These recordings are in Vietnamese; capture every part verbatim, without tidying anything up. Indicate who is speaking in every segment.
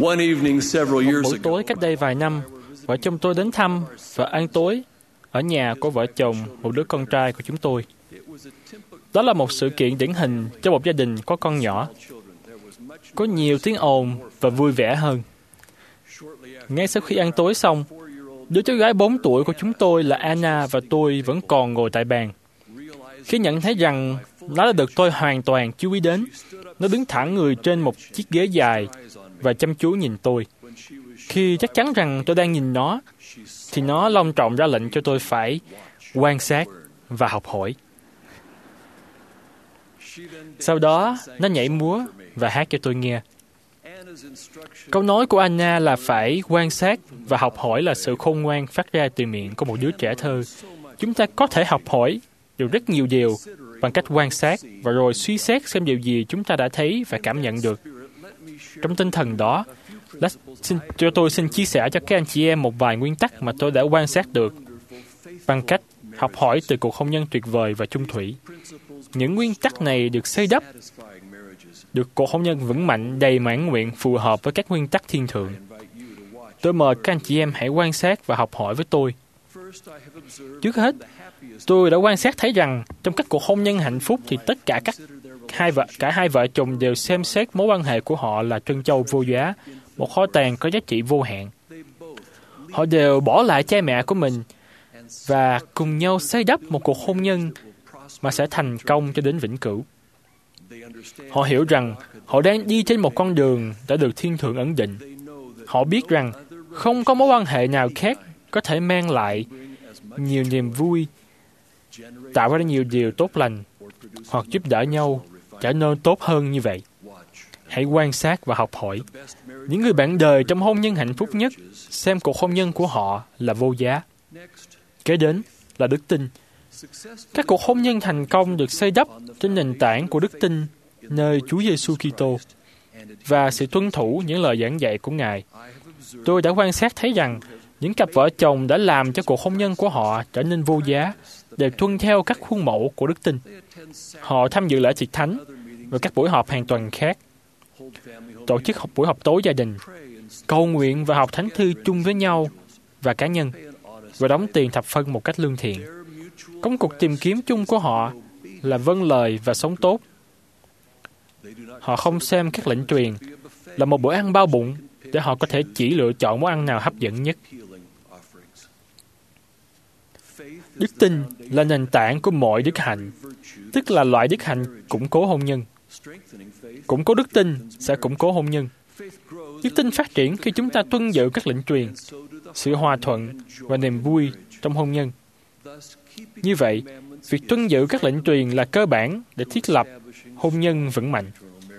Speaker 1: One evening several
Speaker 2: Một
Speaker 1: years
Speaker 2: buổi
Speaker 1: ago,
Speaker 2: tối cách đây vài năm, vợ chồng tôi đến thăm và ăn tối ở nhà của vợ chồng một đứa con trai của chúng tôi. Đó là một sự kiện điển hình cho một gia đình có con nhỏ. Có nhiều tiếng ồn và vui vẻ hơn. Ngay sau khi ăn tối xong, đứa cháu gái bốn tuổi của chúng tôi là Anna và tôi vẫn còn ngồi tại bàn. Khi nhận thấy rằng nó đã được tôi hoàn toàn chú ý đến, nó đứng thẳng người trên một chiếc ghế dài và chăm chú nhìn tôi. Khi chắc chắn rằng tôi đang nhìn nó, thì nó long trọng ra lệnh cho tôi phải quan sát và học hỏi. Sau đó, nó nhảy múa và hát cho tôi nghe. Câu nói của Anna là phải quan sát và học hỏi là sự khôn ngoan phát ra từ miệng của một đứa trẻ thơ. Chúng ta có thể học hỏi được rất nhiều điều bằng cách quan sát và rồi suy xét xem điều gì chúng ta đã thấy và cảm nhận được. Trong tinh thần đó, xin, cho tôi xin chia sẻ cho các anh chị em một vài nguyên tắc mà tôi đã quan sát được bằng cách học hỏi từ cuộc hôn nhân tuyệt vời và chung thủy. Những nguyên tắc này được xây đắp, được cuộc hôn nhân vững mạnh, đầy mãn nguyện, phù hợp với các nguyên tắc thiên thượng. Tôi mời các anh chị em hãy quan sát và học hỏi với tôi. Trước hết, tôi đã quan sát thấy rằng trong các cuộc hôn nhân hạnh phúc thì tất cả các hai vợ cả hai vợ chồng đều xem xét mối quan hệ của họ là trân châu vô giá, một kho tàng có giá trị vô hạn. Họ đều bỏ lại cha mẹ của mình và cùng nhau xây đắp một cuộc hôn nhân mà sẽ thành công cho đến vĩnh cửu. Họ hiểu rằng họ đang đi trên một con đường đã được thiên thượng ấn định. Họ biết rằng không có mối quan hệ nào khác có thể mang lại nhiều niềm vui, tạo ra nhiều điều tốt lành, hoặc giúp đỡ nhau trở nên tốt hơn như vậy. Hãy quan sát và học hỏi. Những người bạn đời trong hôn nhân hạnh phúc nhất xem cuộc hôn nhân của họ là vô giá. Kế đến là đức tin. Các cuộc hôn nhân thành công được xây đắp trên nền tảng của đức tin nơi Chúa Giêsu Kitô và sự tuân thủ những lời giảng dạy của Ngài. Tôi đã quan sát thấy rằng những cặp vợ chồng đã làm cho cuộc hôn nhân của họ trở nên vô giá đều tuân theo các khuôn mẫu của đức tin. Họ tham dự lễ tiệc thánh và các buổi họp hàng tuần khác, tổ chức học buổi họp tối gia đình, cầu nguyện và học thánh thư chung với nhau và cá nhân, và đóng tiền thập phân một cách lương thiện. Công cuộc tìm kiếm chung của họ là vâng lời và sống tốt. Họ không xem các lệnh truyền là một bữa ăn bao bụng để họ có thể chỉ lựa chọn món ăn nào hấp dẫn nhất. Đức tin là nền tảng của mọi đức hạnh, tức là loại đức hạnh củng cố hôn nhân. Củng cố đức tin sẽ củng cố hôn nhân. Đức tin phát triển khi chúng ta tuân giữ các lệnh truyền, sự hòa thuận và niềm vui trong hôn nhân. Như vậy, việc tuân giữ các lệnh truyền là cơ bản để thiết lập hôn nhân vững mạnh.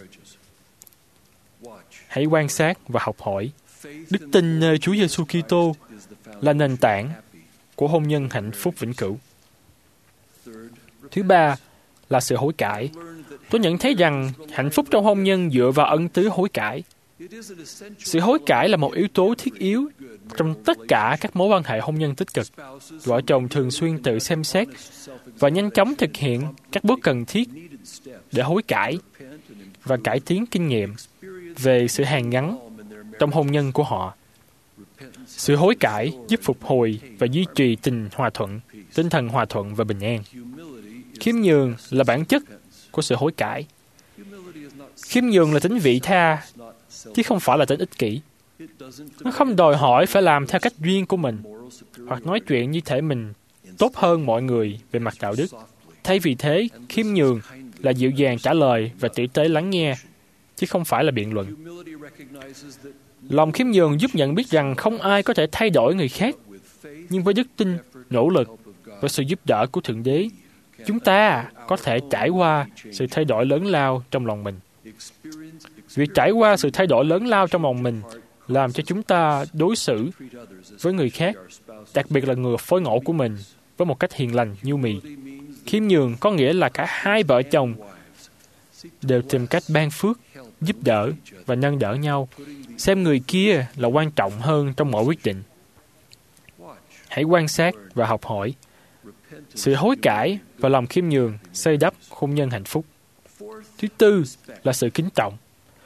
Speaker 2: Hãy quan sát và học hỏi. Đức tin nơi Chúa Giêsu Kitô là nền tảng của hôn nhân hạnh phúc vĩnh cửu. Thứ ba là sự hối cải. Tôi nhận thấy rằng hạnh phúc trong hôn nhân dựa vào ân tứ hối cải. Sự hối cải là một yếu tố thiết yếu trong tất cả các mối quan hệ hôn nhân tích cực. Vợ chồng thường xuyên tự xem xét và nhanh chóng thực hiện các bước cần thiết để hối cải và cải tiến kinh nghiệm về sự hàn gắn trong hôn nhân của họ. Sự hối cải giúp phục hồi và duy trì tình hòa thuận, tinh thần hòa thuận và bình an. Khiêm nhường là bản chất của sự hối cải. Khiêm nhường là tính vị tha, chứ không phải là tính ích kỷ. Nó không đòi hỏi phải làm theo cách riêng của mình, hoặc nói chuyện như thể mình tốt hơn mọi người về mặt đạo đức. Thay vì thế, khiêm nhường là dịu dàng trả lời và tử tế lắng nghe, chứ không phải là biện luận. Lòng khiêm nhường giúp nhận biết rằng không ai có thể thay đổi người khác, nhưng với đức tin, nỗ lực và sự giúp đỡ của Thượng Đế, chúng ta có thể trải qua sự thay đổi lớn lao trong lòng mình. Việc trải qua sự thay đổi lớn lao trong lòng mình làm cho chúng ta đối xử với người khác, đặc biệt là người phối ngẫu của mình, với một cách hiền lành, nhu mì. Khiêm nhường có nghĩa là cả hai vợ chồng đều tìm cách ban phước, giúp đỡ và nâng đỡ nhau, xem người kia là quan trọng hơn trong mọi quyết định. Hãy quan sát và học hỏi. Sự hối cải và lòng khiêm nhường xây đắp hôn nhân hạnh phúc. Thứ tư là sự kính trọng.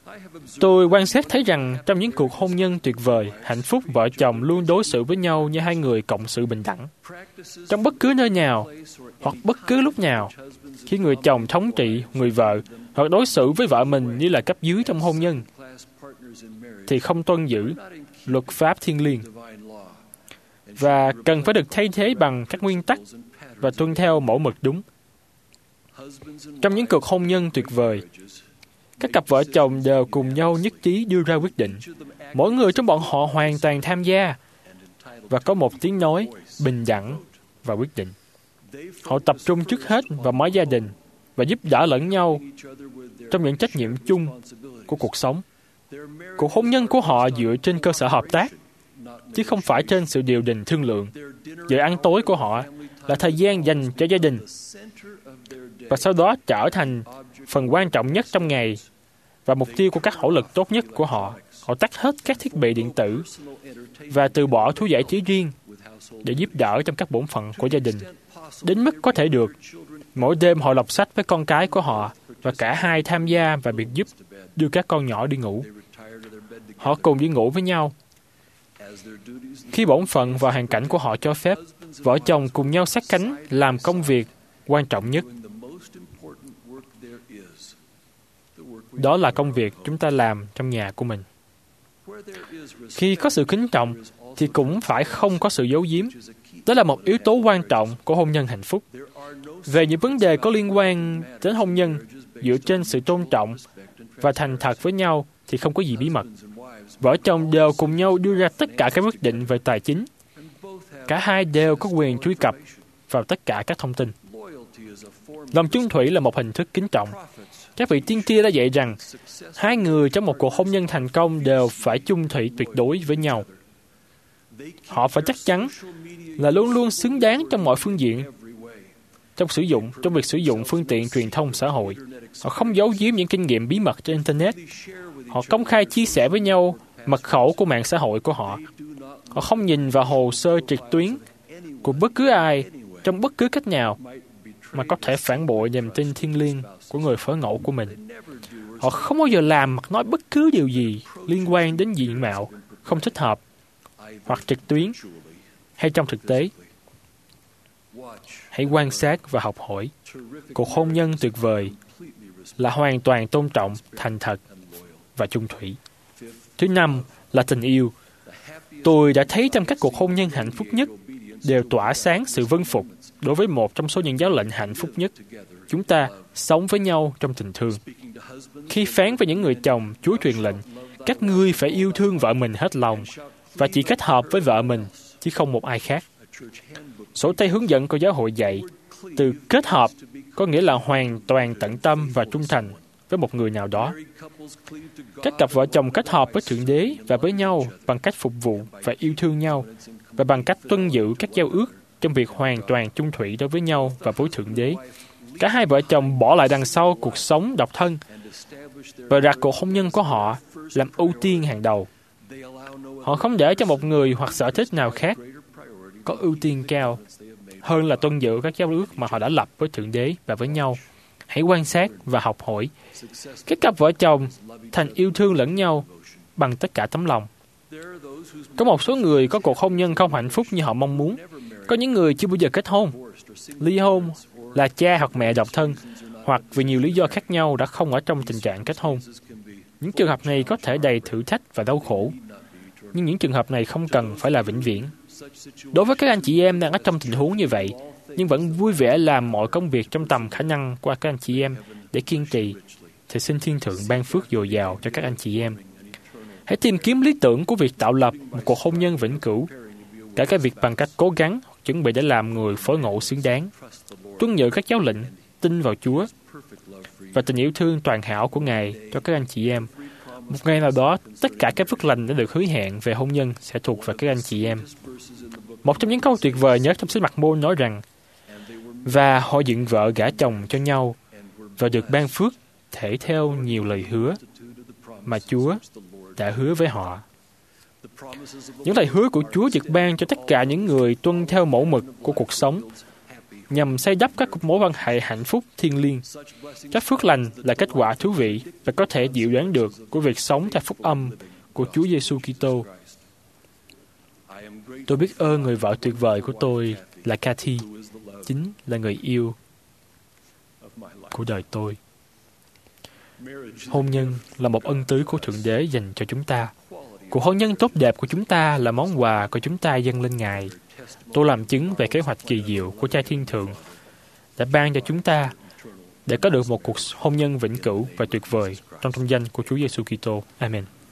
Speaker 2: Tôi quan sát thấy rằng trong những cuộc hôn nhân tuyệt vời, hạnh phúc vợ chồng luôn đối xử với nhau như hai người cộng sự bình đẳng. Trong bất cứ nơi nào, hoặc bất cứ lúc nào, khi người chồng thống trị người vợ, hoặc đối xử với vợ mình như là cấp dưới trong hôn nhân, thì không tuân giữ luật pháp thiêng liêng, và cần phải được thay thế bằng các nguyên tắc và tuân theo mẫu mực đúng. Trong những cuộc hôn nhân tuyệt vời, các cặp vợ chồng đều cùng nhau nhất trí đưa ra quyết định. Mỗi người trong bọn họ hoàn toàn tham gia và có một tiếng nói bình đẳng và quyết định. Họ tập trung trước hết vào mối gia đình và giúp đỡ lẫn nhau trong những trách nhiệm chung của cuộc sống. Cuộc hôn nhân của họ dựa trên cơ sở hợp tác, chứ không phải trên sự điều đình thương lượng. Giờ ăn tối của họ là thời gian dành cho gia đình, và sau đó trở thành phần quan trọng nhất trong ngày và mục tiêu của các hỗ lực tốt nhất của họ. Họ tắt hết các thiết bị điện tử và từ bỏ thú giải trí riêng để giúp đỡ trong các bổn phận của gia đình. Đến mức có thể được, mỗi đêm họ đọc sách với con cái của họ và cả hai tham gia vào việc giúp đưa các con nhỏ đi ngủ. Họ cùng đi ngủ với nhau. Khi bổn phận và hoàn cảnh của họ cho phép, vợ chồng cùng nhau sát cánh làm công việc quan trọng nhất. Đó là công việc chúng ta làm trong nhà của mình. Khi có sự kính trọng, thì cũng phải không có sự giấu giếm. Đó là một yếu tố quan trọng của hôn nhân hạnh phúc. Về những vấn đề có liên quan đến hôn nhân, dựa trên sự tôn trọng và thành thật với nhau, thì không có gì bí mật. Vợ chồng đều cùng nhau đưa ra tất cả các quyết định về tài chính. Cả hai đều có quyền truy cập vào tất cả các thông tin. Lòng chung thủy là một hình thức kính trọng. Các vị tiên tri đã dạy rằng, hai người trong một cuộc hôn nhân thành công đều phải chung thủy tuyệt đối với nhau. Họ phải chắc chắn là luôn luôn xứng đáng trong mọi phương diện. Trong sử dụng, trong việc sử dụng phương tiện truyền thông xã hội, họ không giấu giếm những kinh nghiệm bí mật trên Internet. Họ công khai chia sẻ với nhau mật khẩu của mạng xã hội của họ. Họ không nhìn vào hồ sơ trực tuyến của bất cứ ai trong bất cứ cách nào mà có thể phản bội niềm tin thiêng liêng của người phối ngẫu của mình. Họ không bao giờ làm hoặc nói bất cứ điều gì liên quan đến diện mạo không thích hợp, hoặc trực tuyến, hay trong thực tế. Hãy quan sát và học hỏi. Cuộc hôn nhân tuyệt vời là hoàn toàn tôn trọng, thành thật và chung thủy. Thứ năm là tình yêu. Tôi đã thấy trong các cuộc hôn nhân hạnh phúc nhất đều tỏa sáng sự vâng phục đối với một trong số những giáo lệnh hạnh phúc nhất. Chúng ta sống với nhau trong tình thương. Khi phán với những người chồng, Chúa truyền lệnh, các ngươi phải yêu thương vợ mình hết lòng và chỉ kết hợp với vợ mình, chứ không một ai khác. Sổ tay hướng dẫn của giáo hội dạy, từ kết hợp có nghĩa là hoàn toàn tận tâm và trung thành với một người nào đó. Các cặp vợ chồng kết hợp với Thượng Đế và với nhau bằng cách phục vụ và yêu thương nhau, và bằng cách tuân giữ các giao ước trong việc hoàn toàn chung thủy đối với nhau và với Thượng Đế. Cả hai vợ chồng bỏ lại đằng sau cuộc sống độc thân và đặt cuộc hôn nhân của họ làm ưu tiên hàng đầu. Họ không để cho một người hoặc sở thích nào khác có ưu tiên cao hơn là tuân giữ các giao ước mà họ đã lập với Thượng Đế và với nhau. Hãy quan sát và học hỏi. Các cặp vợ chồng thành yêu thương lẫn nhau bằng tất cả tấm lòng. Có một số người có cuộc hôn nhân không hạnh phúc như họ mong muốn. Có những người chưa bao giờ kết hôn. Ly hôn là cha hoặc mẹ độc thân, hoặc vì nhiều lý do khác nhau đã không ở trong tình trạng kết hôn. Những trường hợp này có thể đầy thử thách và đau khổ, nhưng những trường hợp này không cần phải là vĩnh viễn. Đối với các anh chị em đang ở trong tình huống như vậy, nhưng vẫn vui vẻ làm mọi công việc trong tầm khả năng qua các anh chị em để kiên trì, thì xin Thiên Thượng ban phước dồi dào cho các anh chị em. Hãy tìm kiếm lý tưởng của việc tạo lập một cuộc hôn nhân vĩnh cửu, cả cái việc bằng cách cố gắng chuẩn bị để làm người phối ngẫu xứng đáng, tuân giữ các giáo lệnh, tin vào Chúa và tình yêu thương toàn hảo của Ngài cho các anh chị em. Một ngày nào đó, tất cả các phước lành đã được hứa hẹn về hôn nhân sẽ thuộc về các anh chị em. Một trong những câu tuyệt vời nhất trong sách Mặc-môn nói rằng, và họ dựng vợ gả chồng cho nhau và được ban phước thể theo nhiều lời hứa mà Chúa đã hứa với họ. Những lời hứa của Chúa được ban cho tất cả những người tuân theo mẫu mực của cuộc sống nhằm xây đắp các mối quan hệ hạnh phúc thiêng liêng. Các phước lành là kết quả thú vị và có thể dự đoán được của việc sống theo phúc âm của Chúa Giêsu Kitô. Tôi biết ơn người vợ tuyệt vời của tôi là Cathy, chính là người yêu của đời tôi. Hôn nhân là một ân tứ của Thượng Đế dành cho chúng ta. Cuộc hôn nhân tốt đẹp của chúng ta là món quà của chúng ta dâng lên Ngài. Tôi làm chứng về kế hoạch kỳ diệu của Cha Thiên Thượng đã ban cho chúng ta để có được một cuộc hôn nhân vĩnh cửu và tuyệt vời trong trong danh của Chúa Giêsu Kitô. Amen.